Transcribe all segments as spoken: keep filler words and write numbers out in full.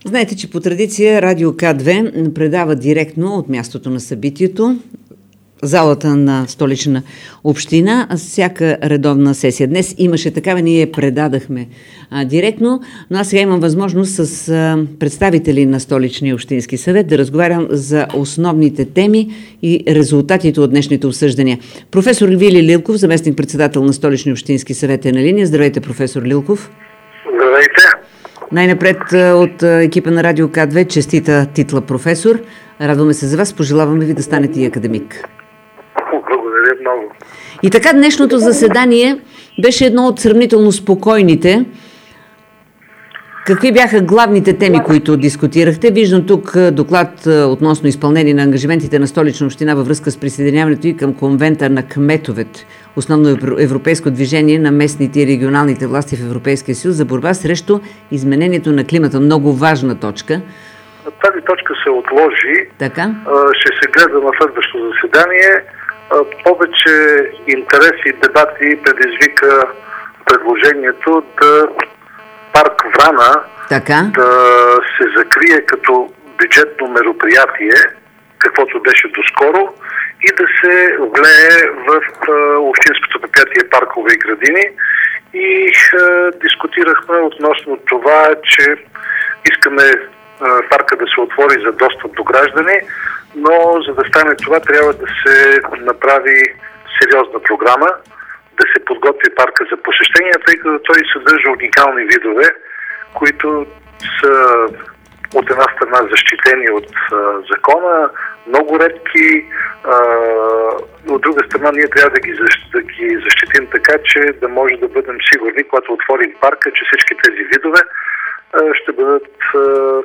Знаете, че по традиция Радио К две предава директно от мястото на събитието, залата на Столична община, всяка редовна сесия. Днес имаше такава, ние предадахме а, директно, но аз сега имам възможност с а, представители на Столичния общински съвет да разговарям за основните теми и резултатите от днешните обсъждания. Професор Вили Лилков, заместник-председател на Столичния общински съвет, е на линия. Здравейте, професор Лилков. Здравейте. Най-напред от екипа на Радио К две честита титла професор. Радваме се за вас, пожелаваме ви да станете и академик. Благодаря много. И така, днешното заседание беше едно от сравнително спокойните. Какви бяха главните теми, които дискутирахте? Виждам тук доклад относно изпълнение на ангажиментите на Столична община във връзка с присъединяването и към конвента на кметовете, основно европейско движение на местните и регионалните власти в Европейския съюз за борба срещу изменението на климата. Много важна точка. Тази точка се отложи. Така? Ще се гледа на следващото заседание. Повече интерес и дебати предизвика предложението да парк Врана така? да се закрие като бюджетно мероприятие, каквото беше доскоро, и да се влее в общинското предприятие паркове и градини. И е, дискутирахме относно това, че искаме е, парка да се отвори за достъп до граждани, но за да стане това трябва да се направи сериозна програма, да се подготви парка за посещения, тъй като той съдържа уникални видове, които са от една страна защитени от а, закона, много редки, а, от друга страна ние трябва да ги, защ, да ги защитим така, че да може да бъдем сигурни, когато отворим парка, че всички тези видове а, ще бъдат а, а,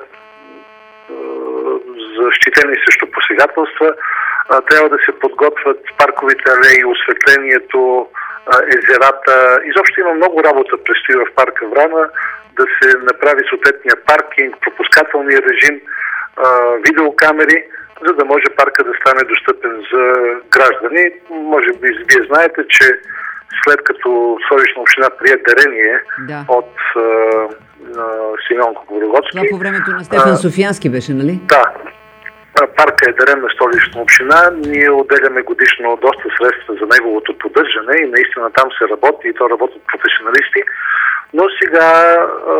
защитени срещу посегателства. А, трябва да се подготвят парковите алеи, осветлението, а, езерата. Изобщо има много работа предстои в парка Врана, да се направи съответния паркинг, пропускателния режим, а, видеокамери, за да може парка да стане достъпен за граждани. Може би вие знаете, че след като Столична община прие дарение да. от а, а, Симеон Коборогоцки. Това по времето на Стефан а, Софиянски беше, нали? Да. Парка е дарен на Столична община. Ние отделяме годишно доста средства за неговото поддържане и наистина там се работи и то работят професионалисти. Но сега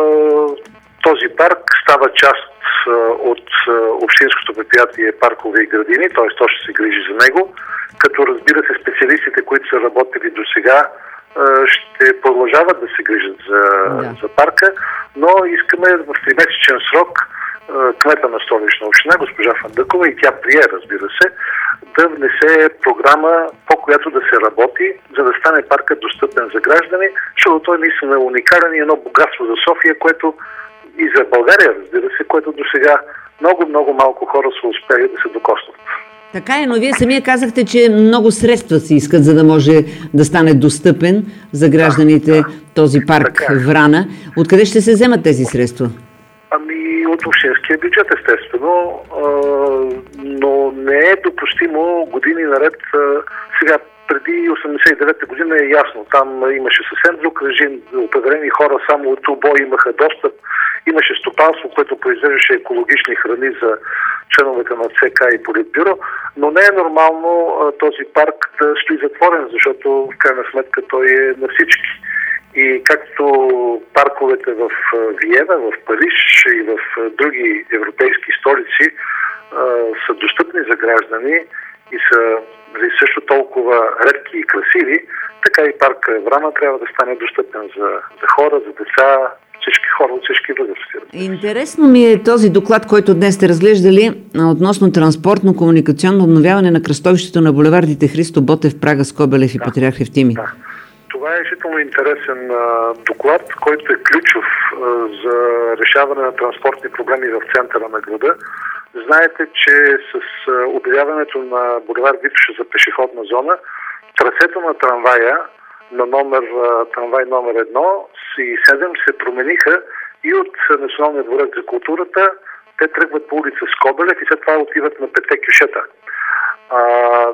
този парк става част от общинското предприятие паркове и градини, т.е. то ще се грижи за него, като разбира се специалистите, които са работили до сега, ще продължават да се грижат за, да. за парка, но искаме в тримесечен срок кмета на Столична община, госпожа Фандъкова, и тя прие, разбира се, да внесе програма, по която да се работи, за да стане паркът достъпен за граждани, защото той наистина е уникален и едно богатство за София, което и за България, разбира се, което до сега много-много малко хора са успели да се докоснат. Така е, но вие самия казахте, че много средства се искат, за да може да стане достъпен за гражданите да, да. този парк е. Врана. Откъде ще се вземат тези средства? Ами от общинския бюджет, естествено, а, но не е допустимо години наред. А, сега, преди осемдесет и девета година е ясно, там имаше съвсем друг режим, определени хора само от УБО имаха достъп, имаше стопанство, което произвеждаше екологични храни за членовете на ЦК и Политбюро, но не е нормално а, този парк да стои затворен, защото в крайна сметка той е на всички. И както парковете в Виена, в Париж и в други европейски столици а, са достъпни за граждани и са също толкова редки и красиви, така и парка Врана трябва да стане достъпен за, за хора, за деца, всички хора от всички възрасти. Интересно ми е този доклад, който днес сте разглеждали относно транспортно-комуникационно обновяване на кръстовището на булевардите Христо Ботев, Прага, Скобелев и да, Патриарх Евтимий. Да. Това е изключително интересен а, доклад, който е ключов а, за решаване на транспортни проблеми в центъра на града. Знаете, че с а, обявяването на булевард Витоша за пешеходна зона, трасето на трамвая на номер, а, трамвай номер едно и седем се промениха и от Националния дворец за културата. Те тръгват по улица Скобелев и след това отиват на петте кюшета. А,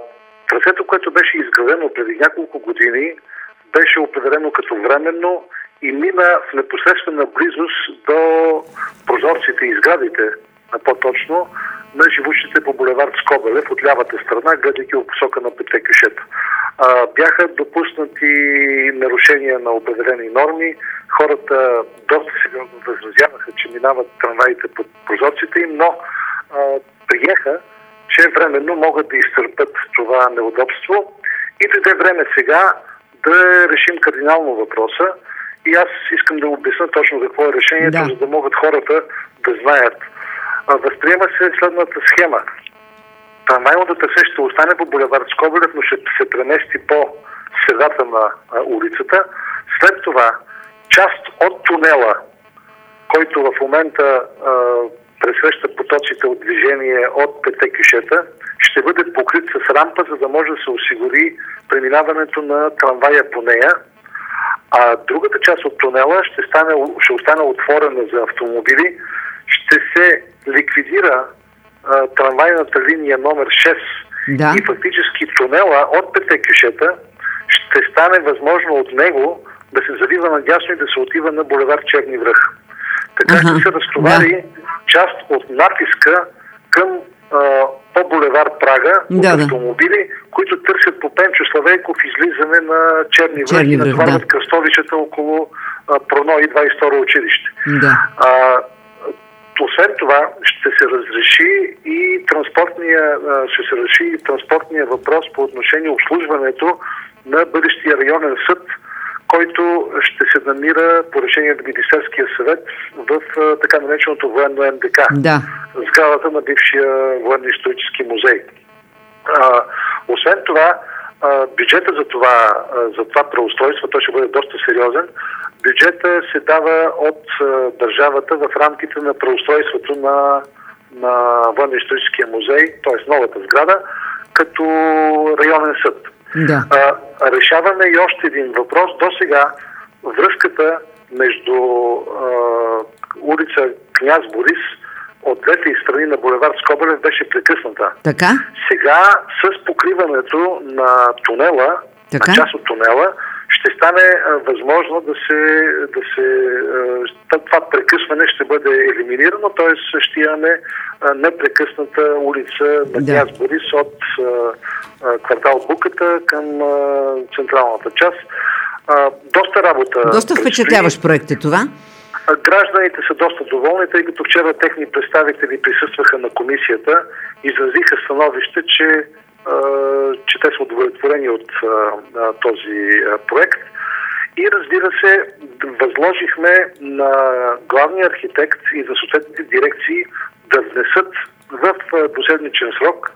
трасето, което беше изградено преди няколко години, беше определено като временно и мина в непосредствена близост до прозорците и сградите, по-точно, на живущите по булевард Скобелев от лявата страна, гледайки в посока на Петте кюшета. А, бяха допуснати нарушения на определени норми. Хората доста сериозно възразяваха, че минават трамваите под прозорците им, но а, приеха, че временно могат да изтърпят това неудобство и дойде време сега да решим кардинално въпроса. И аз искам да обясня точно какво е решението, да. за да могат хората да знаят. Възприема се следната схема. Трамвайното трасе ще остане по булевард Скобелев, но ще се премести по средата на а, улицата. След това част от тунела, който в момента а, пресреща потоците от движение от Петте кюшета, ще бъде покрит с рампа, за да може да се осигури преминаването на трамвая по нея. А другата част от тунела ще, стане, ще остане отворена за автомобили. Ще се ликвидира а, трамвайната линия номер шест да. и фактически тунела от Петте кюшета ще стане възможно от него да се завива надясно и да се отива на булевард Черни връх. Така ага. ще се разтовари да. част от натиска към а, по булевард Прага от да, автомобили, които търсят по Пенчо Славейков излизане на Черни връх и натоварват да. кръстовищата около а, Проно и двадесет и второ училище. Да. А, Освен това, ще се разреши и транспортния, ще се реши и транспортния въпрос по отношение обслужването на бъдещия районен съд, който ще се намира по решение на Министерския съвет в така нареченото военно М Д К, да. сградата на бившия военно-исторически музей. А, освен това, а, бюджета за това, а, за това преустройство, той ще бъде доста сериозен. Бюджета се дава от а, държавата в рамките на преустройството на, на военно-историческия музей, т.е. новата сграда, като районен съд. Да. А, решаваме и още един въпрос. До сега връзката между а, улица Княз Борис от двете страни на булевард Скобелев беше прекъсната. Така? Сега с покриването на тунела, така? на част от тунела, ще стане а, възможно да се, да се а, това прекъсване ще бъде елиминирано, т.е. ще имаме а, непрекъсната улица на да. Княз Борис от а, а, квартал Буката към а, централната част. А, доста работа. Доста впечатляващ проект е това. Гражданите са доста доволни, тъй като вчера техни представители присъстваха на комисията и изразиха становище, че че те са удовлетворени от а, този а, проект. И разбира се, възложихме на главния архитект и за съответните дирекции да внесат в последничен срок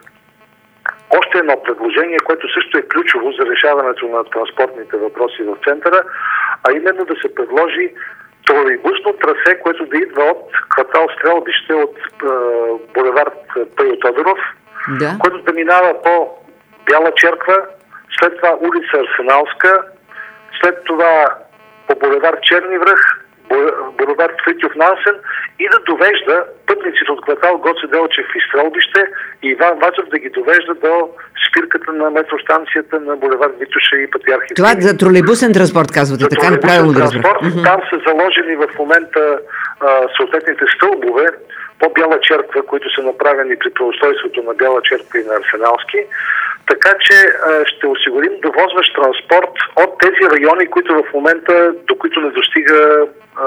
още едно предложение, което също е ключово за решаването на транспортните въпроси в центъра, а именно да се предложи тролейбусно трасе, което да идва от квартал Стрелбище, от а, булевард Пейо Тодоров, да. което да минава по Бяла черква, след това улица Арсеналска, след това по булевард Черни връх, булевард Фритьоф Нансен и да довежда пътниците от квартал Гоце Делчев и Стрелбище и Иван Вазов да ги довежда до спирката на метростанцията на булевард Витоша и Патриарх. Това за тролейбусен транспорт казвате, за така ли правилно да разбира? Там са заложени в момента а, съответните стълбове по Бяла черква, които са направени при преустройството на Бяла черква и на Арсеналски. Така че а, ще осигурим довозващ транспорт от тези райони, които в момента, до които не достига а,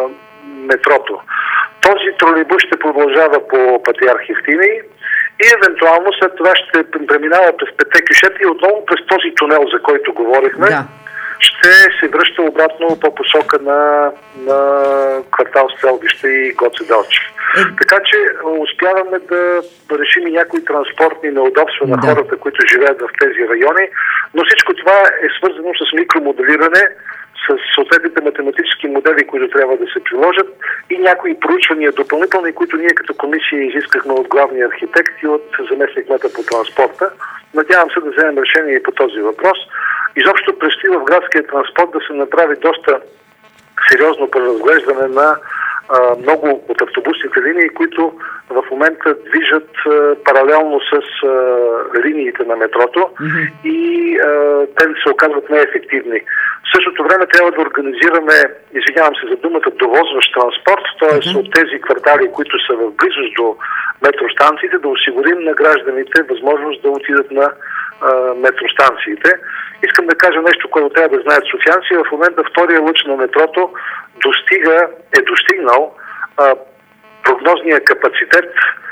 метрото. Този тролейбус ще продължава по Патриарх Евтимий и евентуално след това ще преминава през Петте кюшета и отново през този тунел, за който говорихме, да. ще се връща обратно по посока на, на квартал Стрелбище и Гоце Делчев. Е... Така че успяваме да решим и някои транспортни неудобства на да. хората, които живеят в тези райони, но всичко това е свързано с микромоделиране, с съответните математически модели, които трябва да се приложат и някои проучвания допълнителни, които ние като комисия изискахме от главния архитект и от заместник-кмета по транспорта. Надявам се да вземем решение и по този въпрос. Изобщо предстои в градския транспорт да се направи доста сериозно преразглеждане на а, много от автобусните линии, които в момента движат а, паралелно с а, линиите на метрото mm-hmm. и а, те се оказват неефективни. В същото време трябва да организираме, извинявам се за думата, довозващ транспорт, т.е. Okay. от тези квартали, които са в близост до метростанциите, да осигурим на гражданите възможност да отидат на а, метростанциите. Искам да кажа нещо, което трябва да знаят софиянци. В момента втория лъч на метрото достига, е достигнал а, прогнозния капацитет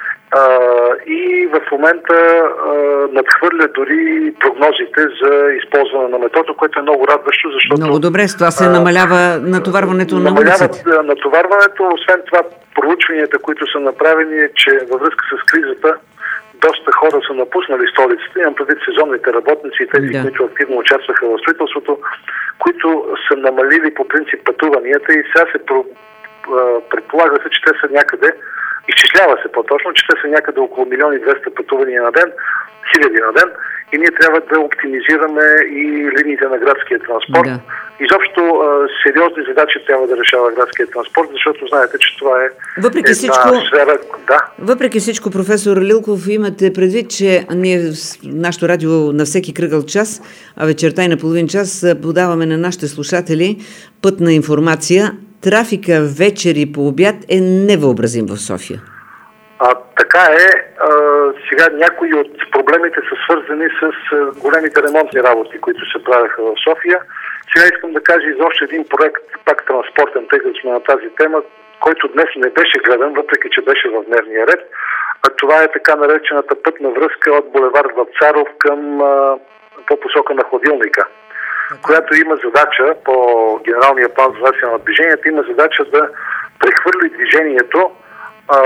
Uh, и в момента uh, надхвърля дори прогнозите за използване на метрото, което е много радващо, защото... Много добре, с това се uh, намалява натоварването на улиците. Намалява натоварването, освен това проучванията, които са направени, е, че във връзка с кризата доста хора са напуснали столицата, имам предвид сезонните работници и тези, да. които активно участваха в строителството, които са намалили по принцип пътуванията и сега се про... предполага се, че те са някъде, изчислява се по-точно, че те са някъде около милион и двеста пътувания на ден, хиляди на ден, и ние трябва да оптимизираме и линиите на градския транспорт. Да. Изобщо а, сериозни задачи трябва да решава градския транспорт, защото знаете, че това е въпреки една всичко, сфера... Да. Въпреки всичко, професор Лилков, имате предвид, че ние в нашото радио на всеки кръгъл час, а вечерта и на половин час подаваме на нашите слушатели пътна информация. Трафика вечер и по обяд е невъобразим в София. А, така е. А, сега някои от проблемите са свързани с а, големите ремонтни работи, които се правяха в София. Сега искам да кажа и за още един проект, пак транспортен, тъй като сме на тази тема, който днес не беше гледан, въпреки че беше в дневния ред. А това е така наречената пътна връзка от булевард Вапцаров към а, по посока на Хладилника, която има задача по генералния план за развитие на движението, има задача да прехвърли движението а,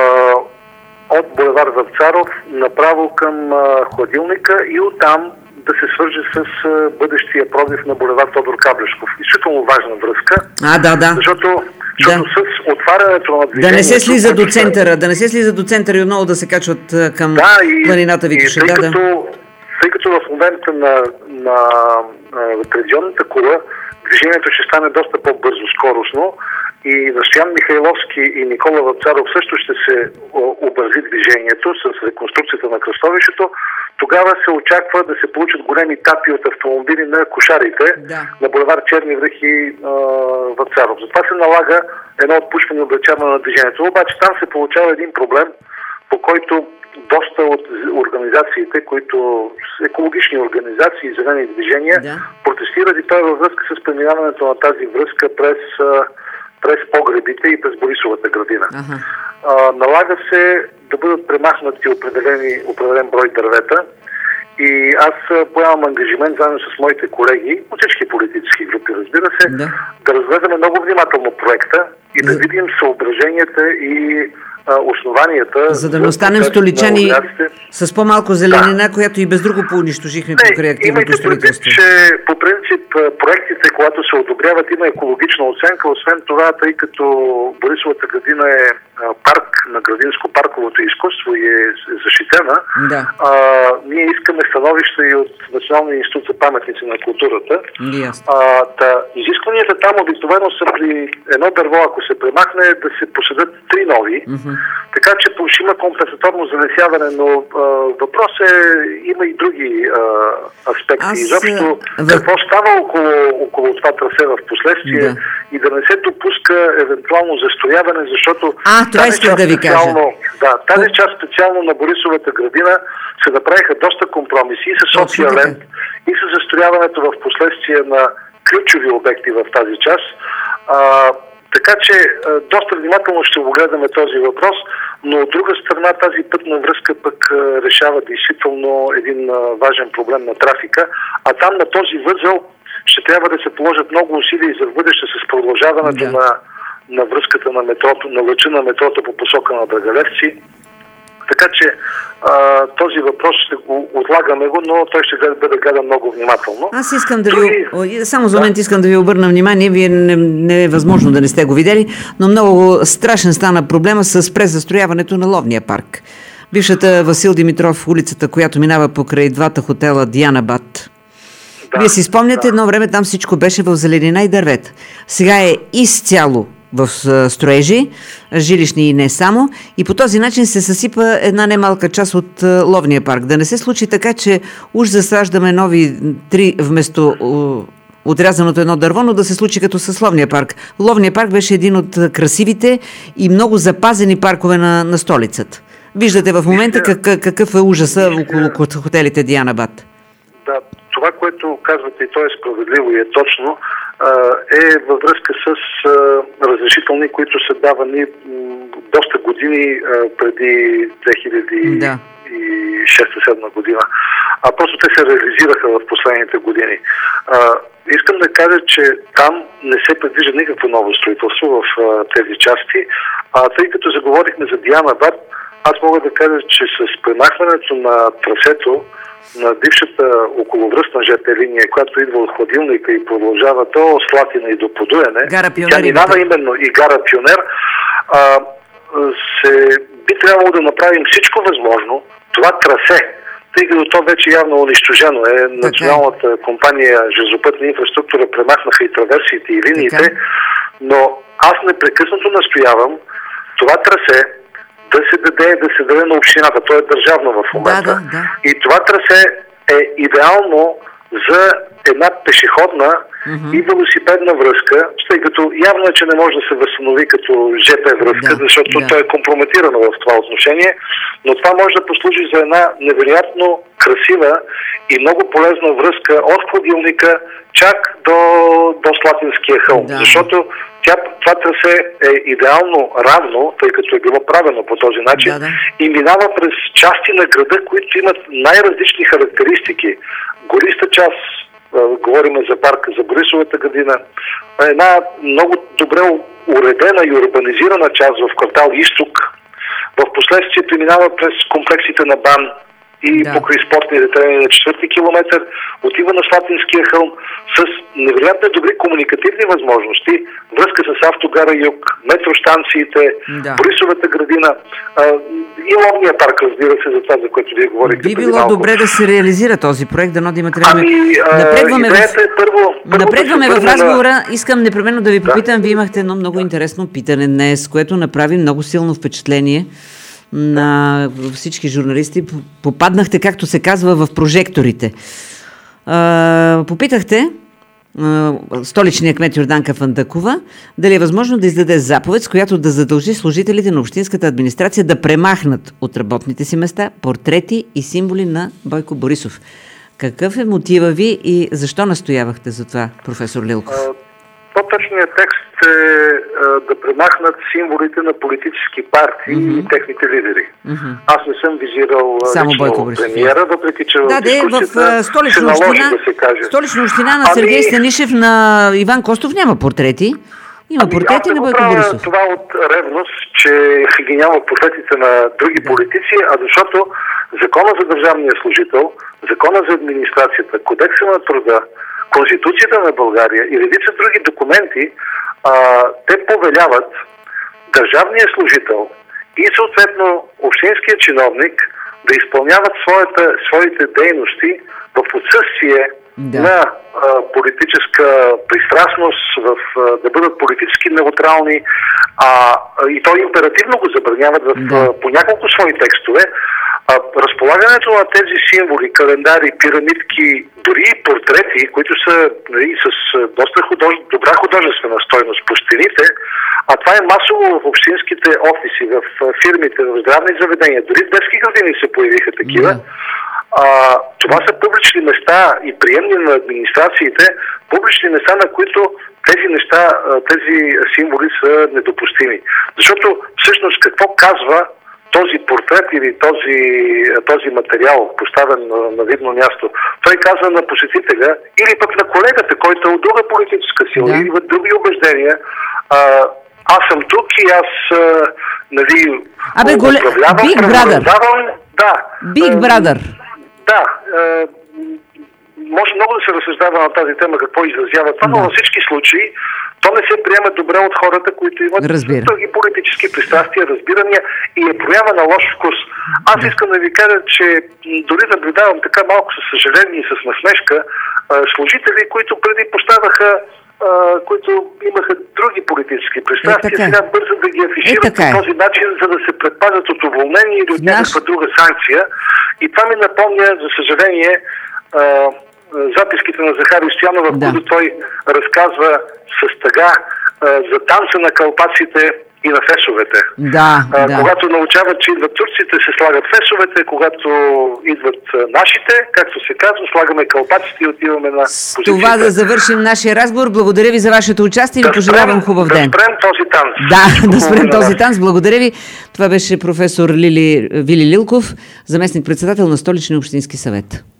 от булевард Вапцаров направо към а, Хладилника и оттам да се свърже с а, бъдещия пробив на булевард Тодор Каблешков. Изключително важна връзка. А, да, да. Защото, защото да. с отварянето на движението... Да не се слиза до центъра, да не се слиза до центъра и отново да се качват към да, и, планината Витоша. Да, като, тъй като в момента на, на, на традиционната кола движението ще стане доста по-бързо, скоростно, и на Стоян Михайловски и Никола Вапцаров също ще се обързи движението с реконструкцията на кръстовището, тогава се очаква да се получат големи тапи от автомобили на кошарите, да. на булевард Черни връх и а, Вапцаров. Затова се налага едно отпушване и облегчаване на движението. Обаче там се получава един проблем, по който доста от организациите, които екологични организации и зелени движения, да. протестират, и той във връзка с преминаването на тази връзка през, през погребите и през Борисовата градина. Ага. А, налага се да бъдат премахнати определени, определен брой дървета, и аз поемам ангажимент заедно с моите колеги от всички политически групи, разбира се, да, да разгледаме много внимателно проекта и да, да видим съображенията и основанията. За да не останем столичани с по-малко зеленина, да. която и без друго поунищожихме покрай активното строителство. Че по принцип проектите, когато се одобряват, има екологична оценка. Освен това, тъй като Борисовата градина е парк на градинско-парковото изкуство и е защитена, да. а, ние искаме становища и от Националния институт за паметници на културата. А, та, изискванията там обикновено са при едно дърво, ако се премахне, да се посадят три нови. Mm-hmm. Така че ще има компенсаторно залесяване, но а, въпрос е, има и други а, аспекти. Аз... Изобщо, какво става около, около това трасе в последствие, да. и да не се допуска евентуално застояване, защото а, това исках да ви кажа. Да, тази част специално на Борисовата градина се направиха доста компромиси и с София Ленд, и с застояването в последствие на ключови обекти в тази част. А, Така че доста внимателно ще огледаме този въпрос, но от друга страна тази пътна връзка пък решава действително един важен проблем на трафика, а там на този възел ще трябва да се положат много усилия и за в бъдеще с продължаването да. на, на връзката на метрото, на лъча на метрото по посока на Драгалевци. Така че а, този въпрос ще го отлагаме го, но той ще бъде гледан много внимателно. Аз искам да ви... Други... Само за момент да. искам да ви обърна внимание. Вие не, не е възможно да не сте го видели, но много страшен стана проблема с презастрояването на Ловния парк. Бившата Васил Димитров, улицата, която минава покрай двата хотела Диана Бат. Да, Вие си спомняте, да. едно време там всичко беше в зеленина и дървета. Сега е изцяло в строежи, жилищни и не само, и по този начин се съсипа една немалка част от Ловния парк. Да не се случи така, че уж засаждаме нови три вместо отрязаното едно дърво, но да се случи като със Ловния парк. Ловния парк беше един от красивите и много запазени паркове на, на столицата. Виждате в момента как, какъв е ужаса около хотелите Дианабад. Да, това, което казвате, и то е справедливо и е точно, е във връзка с разрешителни, които са давани доста години преди две хиляди и шеста-седма година. А просто те се реализираха в последните години. Искам да кажа, че там не се предвижда никакво ново строителство в тези части, а тъй като заговорихме за Дианабад, аз мога да кажа, че с премахването на трасето на бившата околовръстна жп линия, която идва от Хладилника и продължава до Слатина и до Подуяне, тя минава именно и гара Пионер, а, се, би трябвало да направим всичко възможно това трасе, тъй като то вече явно унищожено е. Националната компания Железопътна инфраструктура премахнаха и траверсиите и линиите, така. Но аз непрекъснато настоявам това трасе да се даде, да се даде на общината. То е държавно в момента. Да, да, да. И това трасе е идеално за една пешеходна uh-huh. и велосипедна връзка, тъй като явно е, че не може да се възстанови като жп връзка, да, защото да. То е компрометирано в това отношение, но това може да послужи за една невероятно красива и много полезна връзка от Хладилника чак до, до Слатинския хълм. Да. Защото тя, това трасе е идеално равно, тъй като е било правено по този начин, да, да. И минава през части на града, които имат най-различни характеристики. Гориста част, говорим за парка, за Борисовата градина, една много добре уредена и урбанизирана част в квартал Изток. В последствие преминава през комплексите на БАН и да. Покрай спортните терени на четвърти километър, отива на Слатинския хълм с невероятно добри комуникативни възможности, връзка с автогара Юг, метростанциите, да. Борисовата градина а, и Ловния парк, разбира се, за това, за което вие говорите. Би било добре да се реализира този проект, дано да имате време. Ами, напредваме в, е първо, първо напредваме да в разговора. На... Искам непременно да ви попитам, да. Вие имахте едно много интересно питане днес, което направи много силно впечатление на всички журналисти. Попаднахте, както се казва, в прожекторите. А, попитахте а, столичния кмет Йорданка Фандъкова дали е възможно да издаде заповед, с която да задължи служителите на общинската администрация да премахнат от работните си места портрети и символи на Бойко Борисов. Какъв е мотива ви и защо настоявахте за това, професор Лилков? По-точният текст е да премахнат символите на политически партии mm-hmm. и техните лидери. Mm-hmm. Аз не съм визирал само лично премиера, въпреки че да, в дискусията в Столична община, да се каже. Столична община на Сергей ами... Станишев, на Иван Костов няма портрети. Има ами, портрети на Бойко Борисов. Това от ревност, че ги няма портретите на други да. Политици, а защото Закона за държавния служител, Закона за администрацията, Кодекса на труда, Конституцията на България и редица други документи, а, те повеляват държавния служител и съответно общинския чиновник да изпълняват своята, своите дейности в отсъствие да. На а, политическа пристрастност, в, а, да бъдат политически неутрални, а, и то императивно го забраняват в, да. а, по няколко свои текстове. А, разполагането на тези символи, календари, пирамидки, дори и портрети, които са нали, с доста худож... добра художествена стойност по стените, а това е масово в общинските офиси, в фирмите, в здравни заведения, дори в детски градини се появиха такива. Yeah. А, това са публични места и приемни на администрациите, публични места, на които тези неща, тези символи са недопустими. Защото всъщност какво казва този портрет или този, този материал, поставен на, на видно място? Той казва на посетителя или пък на колегата, който е от друга политическа сила да. Или в други убеждения, а, аз съм тук и аз а, нали, Абе, голе... Big Brother. Да. Big Brother. Да. А, може много да се разсъждава на тази тема какво изразява това, да. Но във всички случаи то не се приема добре от хората, които имат Разбира. Други политически пристрастия, разбирания и е проява на лош вкус. Аз да. Искам да ви кажа, че дори наблюдавам така малко със съжаление и с насмешка служители, които преди поставяха, които имаха други политически пристрастия, е, сега бързо да ги афишират е, по този начин, за да се предпазят от уволнение или от някаква друга санкция. И това ми напомня, за съжаление, записките на Захари Стоянов, в да. които той разказва с тъга за танца на калпаците и на фесовете. Да, а, да. Когато научават, че идват турците, се слагат фесовете, когато идват нашите, както се казва, слагаме калпаците и отиваме на позицията. Това да завършим нашия разговор. Благодаря ви за вашето участие и да ви пожелавам спрем, хубав да ден. Да спрем този танц. Да, да спрем този танц. Благодаря ви. Това беше професор Лили, Вили Лилков, заместник-председател на Столичния общински съвет.